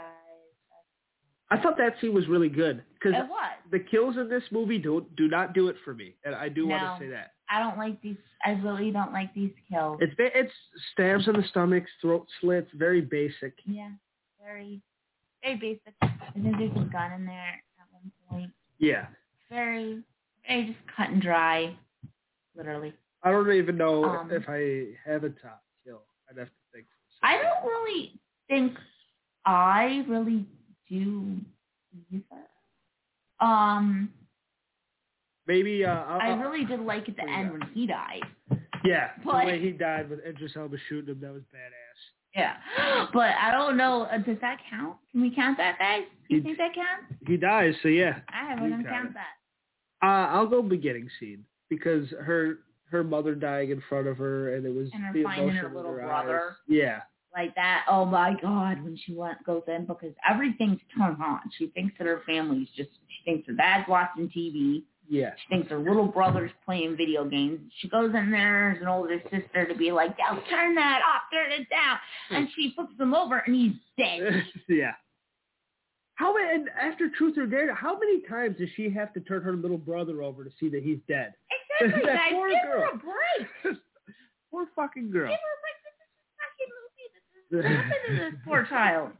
B: I thought that scene was really good, because
C: It was.
B: the kills in this movie do, do not do it for me, and I do want
C: No.
B: to say that.
C: I don't like these. I really don't like these kills.
B: It's ba- it's stabs in the stomach, throat slits, very basic.
C: Yeah, very, very basic. I think there's a gun in there at one point.
B: Yeah.
C: Very, very just cut and dry, literally.
B: I don't even know
C: Um,
B: if I have a top kill. I'd have to think.
C: I don't really think I really do either. Um,
B: Maybe uh, I'll,
C: I really did like at the
B: yeah.
C: end when he died.
B: Yeah,
C: but-
B: the way he died with Idris Elba shooting him, that was badass.
C: Yeah, but I don't know. Uh, does that count? Can we count that, guys? Do you
B: He-
C: think that counts?
B: He dies, so yeah.
C: I
B: we
C: wouldn't
B: count
C: count
B: it.
C: that.
B: Uh, I'll go beginning scene because her her mother dying in front of her, and it was
C: And her
B: the
C: finding
B: emotion
C: her
B: in
C: little
B: her
C: brother.
B: eyes. Yeah,
C: Like that. Oh my God! When she went goes in because everything's turned on. She thinks that her family's just. She thinks her dad's watching T V.
B: yeah.
C: She thinks her little brother's playing video games. She goes in there as an older sister to be like, "Now turn that off, turn it down," and she flips him over and he's dead.
B: yeah. How and after Truth or Dare, how many times does she have to turn her little brother over to see that he's dead?
C: Exactly,
B: That
C: guys.
B: poor
C: Give
B: girl.
C: her a break.
B: Poor fucking girl.
C: Give her a break. This is a fucking movie. This is nothing to this poor child.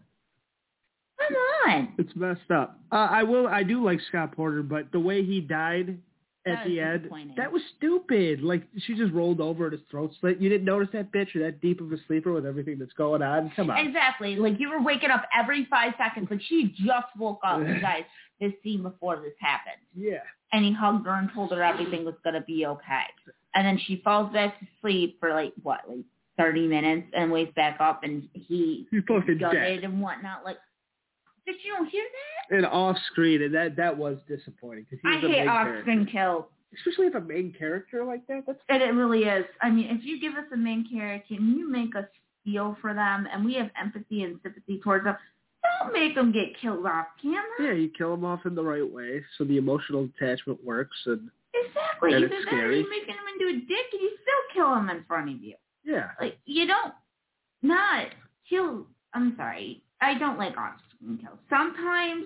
C: Come on.
B: It's messed up. Uh, I will. I do like Scott Porter, but the way he died at
C: That
B: the
C: was
B: end,
C: disappointing.
B: that was stupid. Like she just rolled over and his throat slit. You didn't notice that bitch or that deep of a sleeper with everything that's going on. Come on.
C: Exactly. Like you were waking up every five seconds. Like she just woke up, you guys, this scene before this happened.
B: Yeah.
C: And he hugged her and told her everything was going to be okay. And then she falls back to sleep for like, what, like thirty minutes and wakes back up and he
B: He's fucking
C: gutted
B: dead.
C: and whatnot. Like, did you don't hear that?
B: And off screen, and that that was disappointing because he was
C: I
B: the
C: hate
B: main
C: off-screen
B: character.
C: kills.
B: Especially if a main character like that. That's
C: And it really is. I mean, if you give us a main character and you make us feel for them and we have empathy and sympathy towards them, don't make them get killed off camera.
B: yeah. You kill him off in the right way, so the emotional attachment works, and
C: Exactly.
B: And
C: Either
B: it's
C: that or
B: scary.
C: you're making him into a dick and you still kill him in front of you.
B: yeah.
C: Like, you don't not kill. I'm sorry. I don't like off-screen kills. Sometimes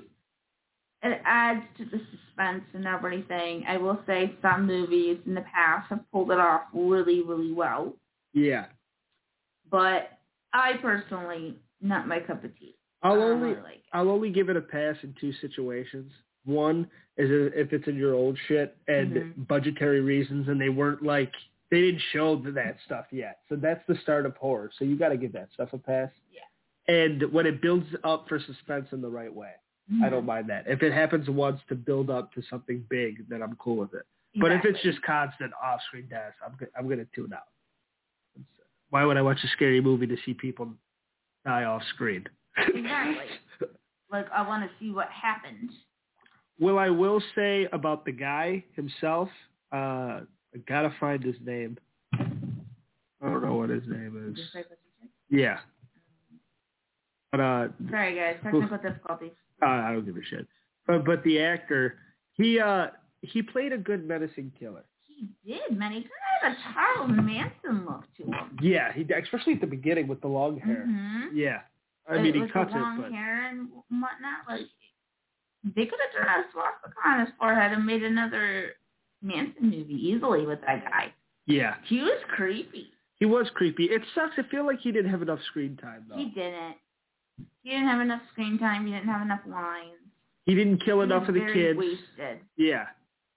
C: it adds to the suspense and everything. I will say some movies in the past have pulled it off really, really well.
B: Yeah.
C: But I personally, not my cup of tea.
B: I'll
C: I don't
B: only
C: really like it.
B: I'll only give it a pass in two situations. One is if it's in your old shit and
C: Mm-hmm.
B: budgetary reasons, and they weren't like they didn't show that stuff yet. So that's the start of horror. So you got to give that stuff a pass.
C: Yeah.
B: And when it builds up for suspense in the right way,
C: Mm-hmm.
B: I don't mind that. If it happens once to build up to something big, then I'm cool with it.
C: Exactly.
B: But if it's just constant off-screen deaths, I'm go- I'm gonna tune out. Why would I watch a scary movie to see people die off-screen?
C: Exactly. Like, I want to see what happened.
B: Well, I will say about the guy himself, uh, I gotta find his name. I don't know what his name is.
C: Just like what you said.
B: Yeah. But, uh,
C: Sorry, guys. Technical difficulties.
B: uh, I don't give a shit. But, but the actor, he, uh, he played a good menacing killer.
C: He did, man. He kind of had a Charles Manson look to him.
B: Yeah, he especially at the beginning with the long hair.
C: Mm-hmm.
B: Yeah. I mean, he
C: with
B: cuts
C: the long
B: it, but...
C: hair and whatnot. Like, they could have done a swastika on his forehead and made another Manson movie easily with that guy.
B: Yeah.
C: He was creepy.
B: He was creepy. It sucks. I feel like he didn't have enough screen time, though.
C: He didn't. He didn't have enough screen time. He didn't have enough lines.
B: He didn't kill
C: He
B: enough
C: was
B: of the
C: very
B: kids.
C: wasted.
B: Yeah.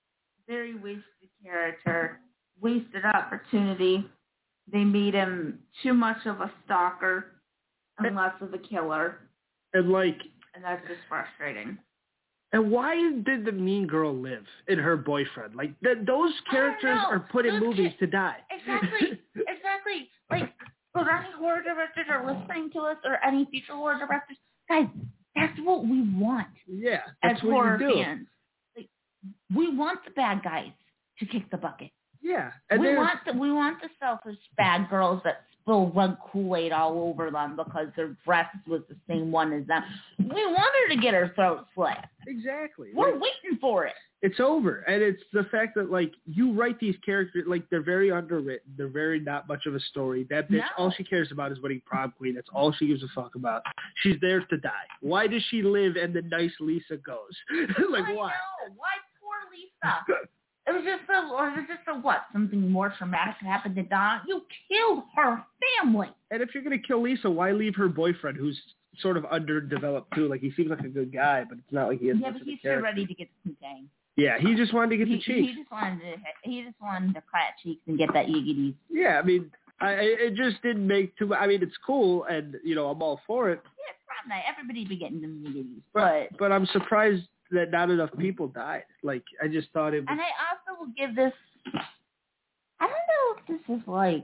C: Very wasted character. Wasted opportunity. They made him too much of a stalker and less of a killer.
B: And, like...
C: And that's just frustrating.
B: And why did the mean girl live in her boyfriend? Like, th- those characters
C: know.
B: are put in
C: Those
B: movies
C: ki-
B: to die.
C: Exactly. Exactly. Like, for any horror directors are listening to us or any future horror directors, guys, that's what we want
B: Yeah,
C: as
B: that's what
C: horror
B: you do.
C: fans. Like, we want the bad guys to kick the bucket.
B: Yeah. And
C: we
B: there's-
C: want the we want the selfish bad girls that spill red Kool-Aid all over them because their dress was the same one as them. We want her to get her throat slit.
B: Exactly.
C: We're
B: Like,
C: waiting for it.
B: it's over. And it's the fact that, like, you write these characters, like, they're very underwritten. They're very not much of a story. That bitch,
C: No.
B: all she cares about is winning prom queen. That's all she gives a fuck about. She's there to die. Why does she live and the nice Lisa goes? like,
C: I
B: why?
C: know. Why poor Lisa? It was just a, or it was just a what? Something more traumatic happened to Donna. You killed her family.
B: And if you're going to kill Lisa, why leave her boyfriend, who's sort of underdeveloped, too? Like, he seems like a good guy, but it's not like he has
C: Yeah,
B: much
C: but
B: of a
C: he's still
B: character.
C: ready to get the cocaine.
B: Yeah, he just wanted to get
C: He,
B: the cheeks.
C: he just wanted to. He just wanted to crack cheeks and get that yiggity.
B: Yeah, I mean, I, it just didn't make too. I mean, it's cool, and you know, I'm all for it.
C: Yeah, it's prom night. Everybody be getting them yiggities,
B: But
C: but
B: but I'm surprised that not enough people died. Like, I just thought it was.
C: and I also will give this. I don't know if this is like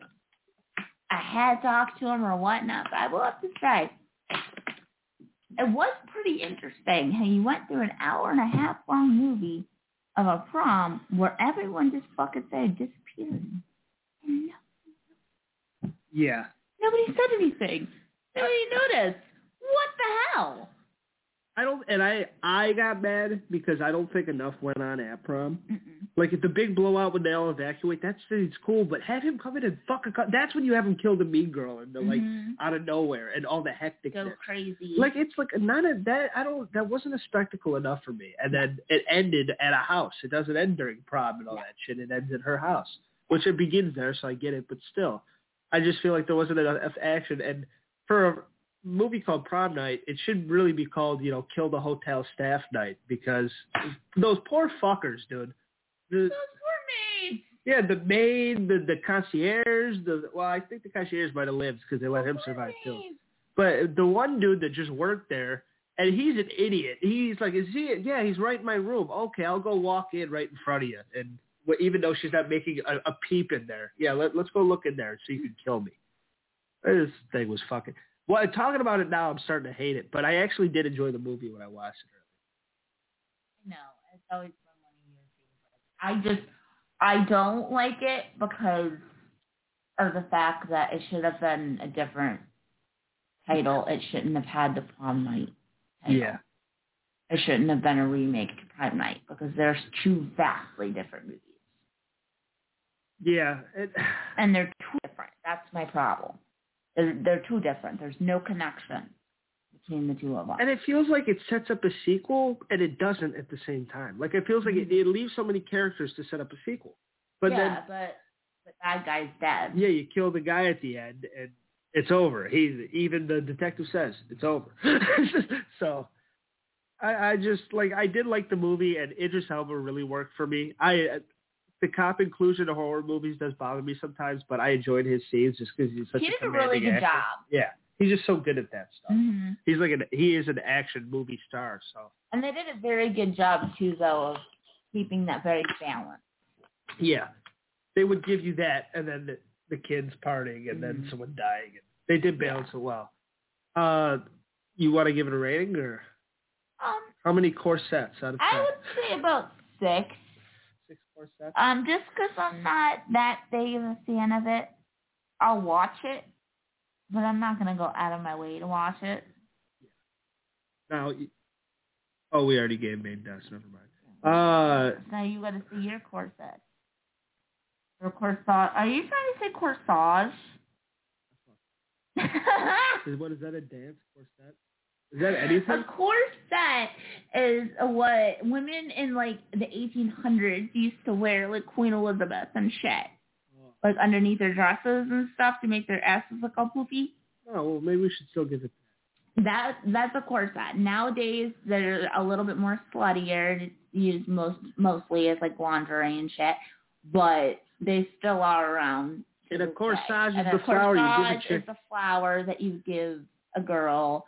C: I had talked to him or whatnot, but I will have to say it was pretty interesting how you went through an hour and a half long movie of a prom where everyone just fucking said disappeared. And no,
B: Yeah.
C: nobody said anything. Nobody noticed. What the hell?
B: I don't, and I I got mad because I don't think enough went on at prom.
C: Mm-mm.
B: Like, at the big blowout when they all evacuate, that's it's cool, but have him come in and fuck a cut. That's when you have him kill the mean girl and the like
C: Mhm.
B: out of nowhere and all the hectic.
C: Go crazy.
B: Like, it's like not a that I don't that wasn't a spectacle enough for me. And then it ended at a house. It doesn't end during prom and all that shit. It ends at her house, which it begins there, so I get it. But still, I just feel like there wasn't enough action. And for a movie called Prom Night, it should really be called, you know, Kill the Hotel Staff Night, because those poor fuckers, dude. The,
C: Those poor maids.
B: yeah, the maid, the the concierge, the well, I think the concierge might have lived because they let him survive too. But the one dude that just worked there, and he's an idiot. He's like, is he? Yeah, he's right in my room. Okay, I'll go walk in right in front of you. And well, even though she's not making a, a peep in there, yeah, let, let's go look in there so you can kill me. This thing was fucking. Well, talking about it now, I'm starting to hate it. But I actually did enjoy the movie when I watched it earlier.
C: No, it's always been one of your favorites. I just, I don't like it because of the fact that it should have been a different title. It shouldn't have had the Prom Night title.
B: Yeah.
C: It shouldn't have been a remake to Prom Night because there's two vastly different movies.
B: Yeah. It,
C: And they're too different. That's my problem. They're, they're too different. There's no connection between the two of them.
B: and it feels like it sets up a sequel, and it doesn't at the same time. Like, it feels like it, it leaves so many characters to set up a sequel. But
C: yeah,
B: then,
C: but the bad guy's dead.
B: yeah, you kill the guy at the end, and it's over. He even the detective says it's over. So I, I just like I did like the movie, and Idris Elba really worked for me. I the cop inclusion of horror movies does bother me sometimes, but I enjoyed his scenes just because he's such
C: he
B: a
C: did a
B: commanding
C: really good
B: actor.
C: job.
B: Yeah, he's just so good at that stuff.
C: Mm-hmm.
B: He's like an he is an action movie star. So
C: and they did a very good job too, though, of keeping that very balance.
B: Yeah, they would give you that, and then the, the kids partying, and mm-hmm. then someone dying. And they did balance yeah. it well. Uh, you want to give it a rating, or
C: um,
B: how many corsets out of ten?
C: I would say about six.
B: Six corsets.
C: Um, just because I'm not that big of a fan of it, I'll watch it, but I'm not gonna go out of my way to watch it.
B: Yeah. Now, oh, we already gave Main Deaths. Never mind. Uh,
C: now you got to see your corset. Or corsage. Are you trying to say corsage?
B: What is that, a dance corset? Is that anything?
C: A corset is what women in like the eighteen hundreds used to wear, like Queen Elizabeth and shit. Oh. Like underneath their dresses and stuff to make their asses look all poofy.
B: Oh, well, maybe we should still give it
C: that. That, that's a corset. Nowadays, they're a little bit more sluttier. It's used most, mostly as like lingerie and shit. But they still are around.
B: And a corsage is
C: and
B: the
C: a
B: flower you give a
C: chick.
B: chick.
C: It's the flower that you give a girl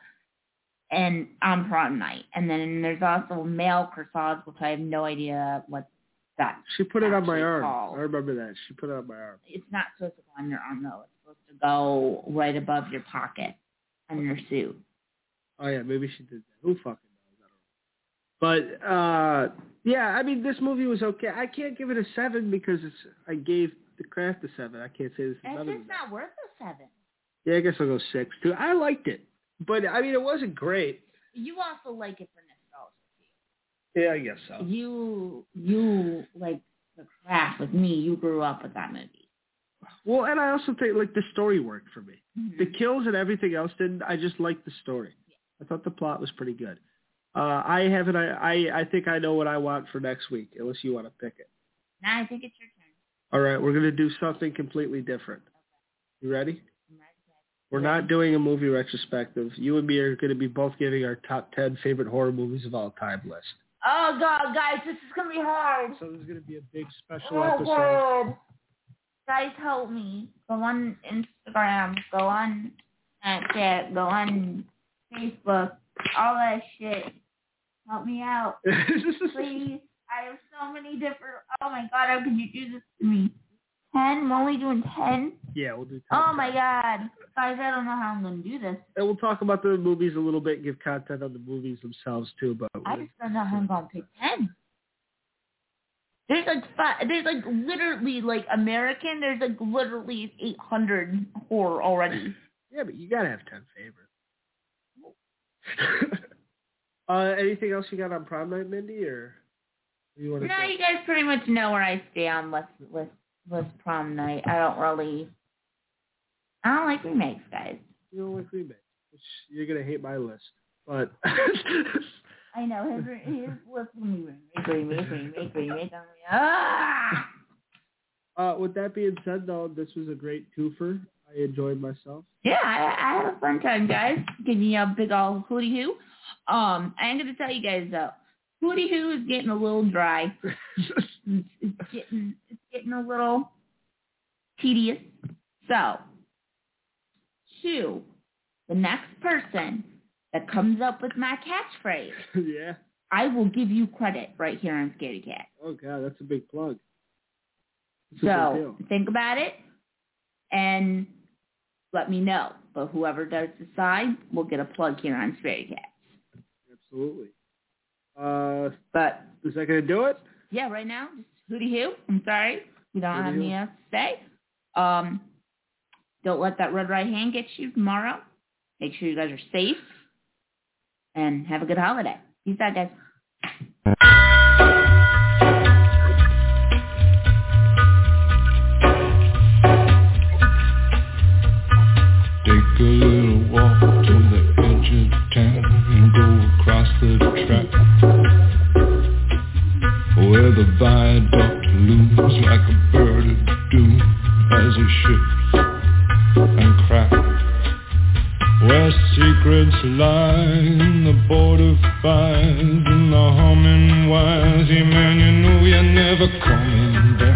C: and on prom night. And then there's also male corsage, which I have no idea what that
B: She put it on my arm.
C: Called.
B: I remember that. She put it on my arm.
C: It's not supposed to go on your arm, though. It's supposed to go right above your pocket on your suit.
B: Oh, yeah, maybe she did that. Who fucking knows? I don't know. But, uh, yeah, I mean, this movie was okay. I can't give it a seven because it's. I gave The Craft a seven. I can't say this is
C: It's
B: another.
C: just not worth a seven.
B: Yeah, I guess I'll go six, too. I liked it. But, I mean, it wasn't great.
C: You also like it for nostalgia,
B: too. Yeah, I guess so.
C: You, you like The Craft with me. You grew up with that movie.
B: Well, and I also think, like, the story worked for me.
C: Mm-hmm.
B: The kills and everything else didn't. I just liked the story. Yeah. I thought the plot was pretty good. Uh, I haven't. I, I I think I know what I want for next week, unless you want to pick it.
C: Nah, I think it's your turn.
B: All right, we're gonna do something completely different. Okay. You ready?
C: I'm ready.
B: We're ready. Not doing a movie retrospective. You and me are gonna be both giving our top ten favorite horror movies of all time list.
C: Oh God, guys, this is gonna be hard.
B: So this is gonna be a big special
C: oh,
B: episode.
C: God. Guys, help me. Go on Instagram. Go on Snapchat. Go on Facebook. All that shit. Help me out. Please. I have so many different... Oh, my God. How could you do this to me? ten? We're only doing ten?
B: Yeah, we'll do ten.
C: Oh, my God. Guys, I don't know how I'm going to do this.
B: And we'll talk about the movies a little bit and give content on the movies themselves, too. But
C: I just don't know how I'm going to pick ten. There's like five, there's like literally like American, there's like literally eight hundred horror already.
B: Yeah, but you got to have ten favorites. uh, anything else you got on prom night, Mindy, or you want to?
C: No,
B: go?
C: you guys pretty much know where I stay with with with prom night. I don't really, I don't like remakes, guys.
B: You don't like remakes, which you're gonna hate my list, but.
C: I know his his list will be remake, remake, remake, remake. I'm like, ah.
B: Uh, with that being said, though, this was a great twofer. I enjoyed myself.
C: Yeah, I, I had a fun time, guys. Giving you a big old hootie hoo. Um, I'm gonna tell you guys though, hootie hoo is getting a little dry. it's, it's getting it's getting a little tedious. So, to the next person that comes up with my catchphrase,
B: yeah,
C: I will give you credit right here on Scaredy Cat.
B: Oh God, that's a big plug. That's
C: so think about it and let me know. But whoever does decide will get a plug here on Scaredy Cat.
B: Absolutely. Uh,
C: but
B: is that gonna do it?
C: Yeah, right now, just hootie hoo. I'm sorry, we don't have anything else to say. Um, don't let that red right hand get you tomorrow. Make sure you guys are safe. And have a good holiday. Peace out, guys.
A: Take a little walk to the edge of town and go across the track where the viaduct looms like a bird of doom as it shifts and cracks. line, the border fires and the humming wires. Yeah, man, you know you're never coming back.